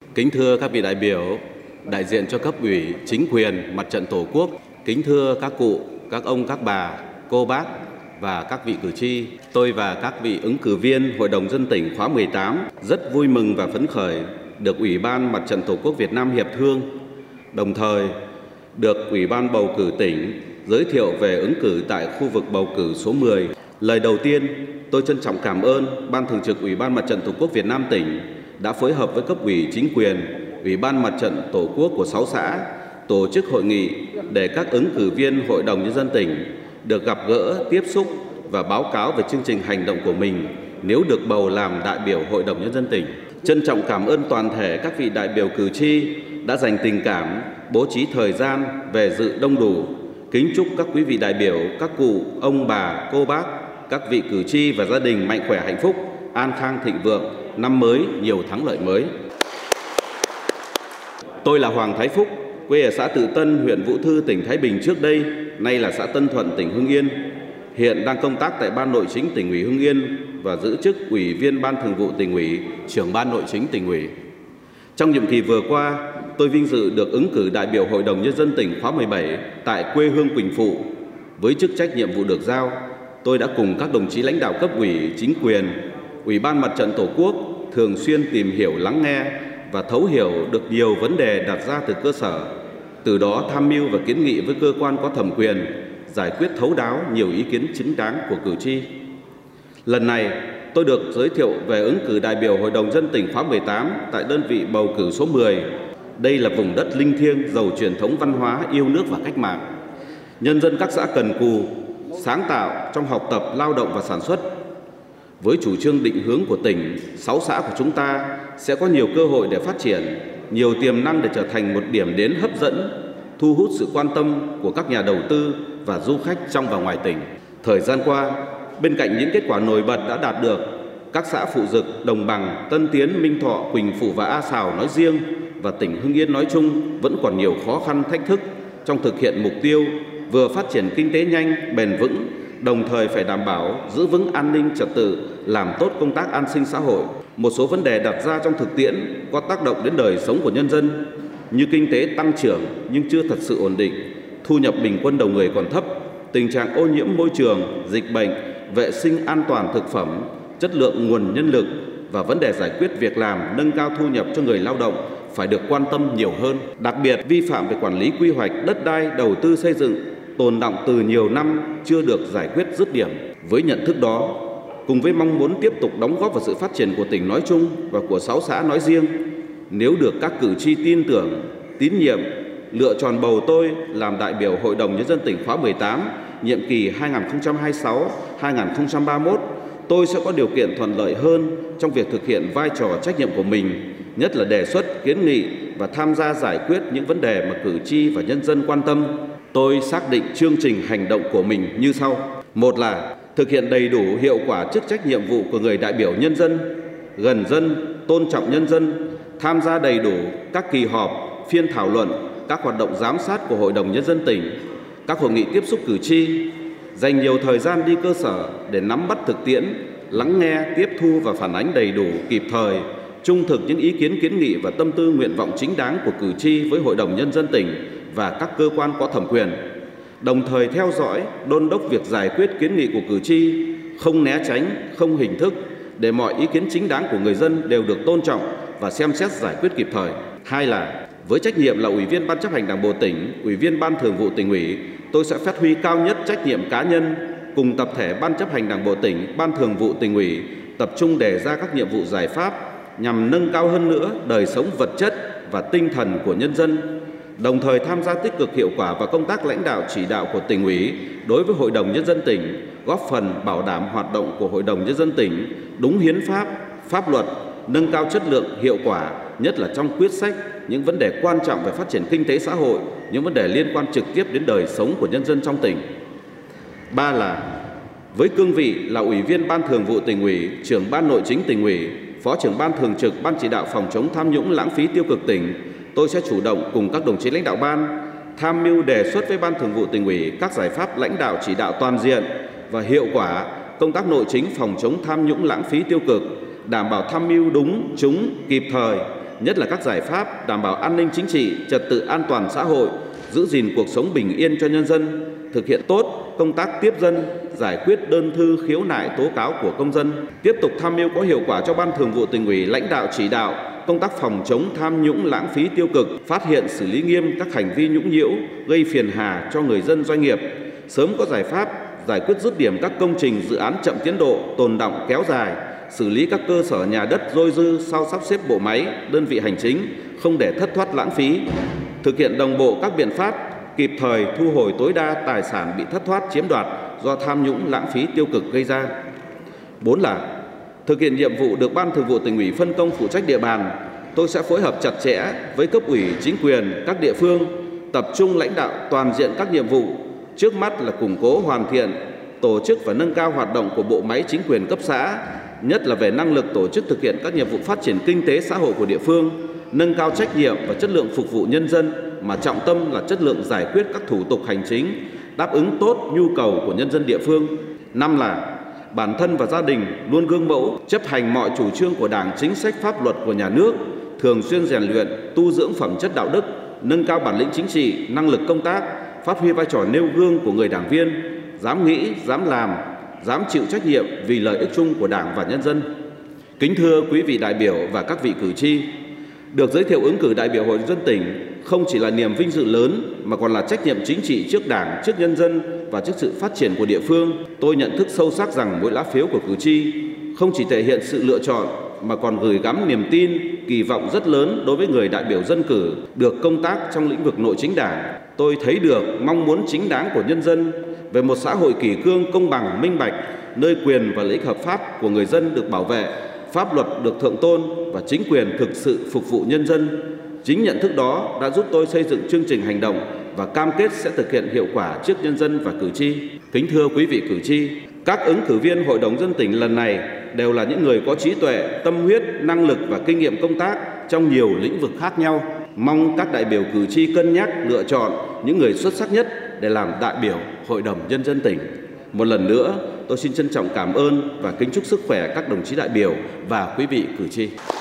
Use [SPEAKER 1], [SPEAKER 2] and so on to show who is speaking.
[SPEAKER 1] Kính thưa các vị đại biểu, đại diện cho cấp ủy, chính quyền, Mặt trận Tổ quốc, kính thưa các cụ, các ông, các bà, cô bác và các vị cử tri, tôi và các vị ứng cử viên Hội đồng Dân tỉnh khóa 18 rất vui mừng và phấn khởi được Ủy ban Mặt trận Tổ quốc Việt Nam hiệp thương, đồng thời được Ủy ban bầu cử tỉnh giới thiệu về ứng cử tại khu vực bầu cử số 10. Lời đầu tiên, tôi trân trọng cảm ơn Ban Thường trực Ủy ban Mặt trận Tổ quốc Việt Nam tỉnh đã phối hợp với cấp ủy chính quyền, Ủy ban Mặt trận Tổ quốc của 6 xã tổ chức hội nghị để các ứng cử viên Hội đồng Nhân dân tỉnh được gặp gỡ, tiếp xúc và báo cáo về chương trình hành động của mình nếu được bầu làm đại biểu Hội đồng Nhân dân tỉnh. Trân trọng cảm ơn toàn thể các vị đại biểu cử tri đã dành tình cảm, bố trí thời gian về dự đông đủ. Kính chúc các quý vị đại biểu, các cụ, ông bà, cô bác, các vị cử tri và gia đình mạnh khỏe hạnh phúc, an khang thịnh vượng, năm mới nhiều thắng lợi mới. Tôi là Hoàng Thái Phúc, quê ở xã Tự Tân, huyện Vũ Thư, tỉnh Thái Bình trước đây, nay là xã Tân Thuận, tỉnh Hưng Yên. Hiện đang công tác tại Ban Nội chính Tỉnh ủy Hưng Yên và giữ chức Ủy viên Ban Thường vụ Tỉnh ủy, Trưởng Ban Nội chính Tỉnh ủy. Trong nhiệm kỳ vừa qua, tôi vinh dự được ứng cử đại biểu Hội đồng Nhân dân tỉnh khóa 17 tại quê hương Quỳnh Phụ. Với chức trách nhiệm vụ được giao, tôi đã cùng các đồng chí lãnh đạo cấp ủy, chính quyền, Ủy ban Mặt trận Tổ quốc thường xuyên tìm hiểu, lắng nghe và thấu hiểu được nhiều vấn đề đặt ra từ cơ sở, từ đó tham mưu và kiến nghị với cơ quan có thẩm quyền, giải quyết thấu đáo nhiều ý kiến chính đáng của cử tri. Lần này, tôi được giới thiệu về ứng cử đại biểu Hội đồng Dân tỉnh khóa 18 tại đơn vị bầu cử số 10. Đây là vùng đất linh thiêng, giàu truyền thống văn hóa, yêu nước và cách mạng. Nhân dân các xã cần cù, sáng tạo trong học tập, lao động và sản xuất. Với chủ trương định hướng của tỉnh, 6 xã của chúng ta sẽ có nhiều cơ hội để phát triển, nhiều tiềm năng để trở thành một điểm đến hấp dẫn, thu hút sự quan tâm của các nhà đầu tư và du khách trong và ngoài tỉnh. Thời gian qua, bên cạnh những kết quả nổi bật đã đạt được, các xã Phụ Dực, Đồng Bằng, Tân Tiến, Minh Thọ, Quỳnh Phụ và A Sào nói riêng và tỉnh Hưng Yên nói chung vẫn còn nhiều khó khăn, thách thức trong thực hiện mục tiêu vừa phát triển kinh tế nhanh, bền vững, đồng thời phải đảm bảo giữ vững an ninh trật tự, làm tốt công tác an sinh xã hội. Một số vấn đề đặt ra trong thực tiễn có tác động đến đời sống của nhân dân như kinh tế tăng trưởng nhưng chưa thật sự ổn định, thu nhập bình quân đầu người còn thấp, tình trạng ô nhiễm môi trường, dịch bệnh, vệ sinh an toàn thực phẩm, chất lượng nguồn nhân lực và vấn đề giải quyết việc làm, nâng cao thu nhập cho người lao động phải được quan tâm nhiều hơn. Đặc biệt, vi phạm về quản lý quy hoạch đất đai, đầu tư xây dựng tồn đọng từ nhiều năm chưa được giải quyết dứt điểm. Với nhận thức đó, cùng với mong muốn tiếp tục đóng góp vào sự phát triển của tỉnh nói chung và của 6 xã nói riêng, nếu được các cử tri tin tưởng, tín nhiệm, lựa chọn bầu tôi làm đại biểu Hội đồng Nhân dân tỉnh khóa 18, nhiệm kỳ 2026-2031, tôi sẽ có điều kiện thuận lợi hơn trong việc thực hiện vai trò trách nhiệm của mình, nhất là đề xuất, kiến nghị và tham gia giải quyết những vấn đề mà cử tri và nhân dân quan tâm. Tôi xác định chương trình hành động của mình như sau. Một là thực hiện đầy đủ hiệu quả chức trách nhiệm vụ của người đại biểu nhân dân, gần dân, tôn trọng nhân dân, tham gia đầy đủ các kỳ họp, phiên thảo luận, các hoạt động giám sát của Hội đồng Nhân dân tỉnh, các hội nghị tiếp xúc cử tri, dành nhiều thời gian đi cơ sở để nắm bắt thực tiễn, lắng nghe, tiếp thu và phản ánh đầy đủ, kịp thời, trung thực những ý kiến kiến nghị và tâm tư nguyện vọng chính đáng của cử tri với Hội đồng Nhân dân tỉnh và các cơ quan có thẩm quyền, đồng thời theo dõi, đôn đốc việc giải quyết kiến nghị của cử tri, không né tránh, không hình thức, để mọi ý kiến chính đáng của người dân đều được tôn trọng và xem xét giải quyết kịp thời. Hai là với trách nhiệm là Ủy viên Ban chấp hành Đảng bộ tỉnh, Ủy viên Ban Thường vụ Tỉnh ủy, tôi sẽ phát huy cao nhất trách nhiệm cá nhân cùng tập thể Ban chấp hành Đảng bộ tỉnh, Ban Thường vụ Tỉnh ủy tập trung đề ra các nhiệm vụ giải pháp nhằm nâng cao hơn nữa đời sống vật chất và tinh thần của nhân dân, đồng thời tham gia tích cực hiệu quả vào công tác lãnh đạo chỉ đạo của Tỉnh ủy đối với Hội đồng Nhân dân tỉnh, góp phần bảo đảm hoạt động của Hội đồng Nhân dân tỉnh đúng hiến pháp, pháp luật, nâng cao chất lượng, hiệu quả, nhất là trong quyết sách những vấn đề quan trọng về phát triển kinh tế xã hội, những vấn đề liên quan trực tiếp đến đời sống của nhân dân trong tỉnh. Ba là với cương vị là Ủy viên Ban Thường vụ Tỉnh ủy, Trưởng Ban Nội chính Tỉnh ủy, Phó trưởng Ban Thường trực Ban chỉ đạo phòng chống tham nhũng lãng phí tiêu cực tỉnh, tôi sẽ chủ động cùng các đồng chí lãnh đạo ban tham mưu đề xuất với Ban Thường vụ Tỉnh ủy các giải pháp lãnh đạo chỉ đạo toàn diện và hiệu quả công tác nội chính phòng chống tham nhũng lãng phí tiêu cực, đảm bảo tham mưu đúng, trúng, kịp thời, nhất là các giải pháp đảm bảo an ninh chính trị, trật tự an toàn xã hội, giữ gìn cuộc sống bình yên cho nhân dân, thực hiện tốt công tác tiếp dân, giải quyết đơn thư khiếu nại tố cáo của công dân, tiếp tục tham mưu có hiệu quả cho Ban Thường vụ Tỉnh ủy lãnh đạo chỉ đạo công tác phòng chống tham nhũng lãng phí tiêu cực, phát hiện xử lý nghiêm các hành vi nhũng nhiễu gây phiền hà cho người dân doanh nghiệp, sớm có giải pháp giải quyết dứt điểm các công trình dự án chậm tiến độ, tồn đọng kéo dài, xử lý các cơ sở nhà đất dôi dư sau sắp xếp bộ máy, đơn vị hành chính, không để thất thoát lãng phí, thực hiện đồng bộ các biện pháp kịp thời thu hồi tối đa tài sản bị thất thoát chiếm đoạt do tham nhũng lãng phí tiêu cực gây ra. 4 là thực hiện nhiệm vụ được Ban Thường vụ Tỉnh ủy phân công phụ trách địa bàn, tôi sẽ phối hợp chặt chẽ với cấp ủy chính quyền các địa phương, tập trung lãnh đạo toàn diện các nhiệm vụ. Trước mắt là củng cố hoàn thiện, tổ chức và nâng cao hoạt động của bộ máy chính quyền cấp xã, nhất là về năng lực tổ chức thực hiện các nhiệm vụ phát triển kinh tế xã hội của địa phương, nâng cao trách nhiệm và chất lượng phục vụ nhân dân, mà trọng tâm là chất lượng giải quyết các thủ tục hành chính, đáp ứng tốt nhu cầu của nhân dân địa phương. 5 là bản thân và gia đình luôn gương mẫu, chấp hành mọi chủ trương của Đảng, chính sách pháp luật của nhà nước, thường xuyên rèn luyện, tu dưỡng phẩm chất đạo đức, nâng cao bản lĩnh chính trị, năng lực công tác, phát huy vai trò nêu gương của người đảng viên, dám nghĩ, dám làm, dám chịu trách nhiệm vì lợi ích chung của Đảng và nhân dân. Kính thưa quý vị đại biểu và các vị cử tri, được giới thiệu ứng cử đại biểu Hội đồng nhân dân tỉnh không chỉ là niềm vinh dự lớn mà còn là trách nhiệm chính trị trước Đảng, trước nhân dân và trước sự phát triển của địa phương. Tôi nhận thức sâu sắc rằng mỗi lá phiếu của cử tri không chỉ thể hiện sự lựa chọn mà còn gửi gắm niềm tin, kỳ vọng rất lớn đối với người đại biểu dân cử được công tác trong lĩnh vực nội chính Đảng. Tôi thấy được mong muốn chính đáng của nhân dân về một xã hội kỷ cương, công bằng, minh bạch, nơi quyền và lợi ích hợp pháp của người dân được bảo vệ, pháp luật được thượng tôn và chính quyền thực sự phục vụ nhân dân. Chính nhận thức đó đã giúp tôi xây dựng chương trình hành động và cam kết sẽ thực hiện hiệu quả trước nhân dân và cử tri. Kính thưa quý vị cử tri, các ứng cử viên Hội đồng nhân dân tỉnh lần này đều là những người có trí tuệ, tâm huyết, năng lực và kinh nghiệm công tác trong nhiều lĩnh vực khác nhau. Mong các đại biểu cử tri cân nhắc lựa chọn những người xuất sắc nhất để làm đại biểu Hội đồng Nhân dân tỉnh. Một lần nữa, tôi xin trân trọng cảm ơn và kính chúc sức khỏe các đồng chí đại biểu và quý vị cử tri.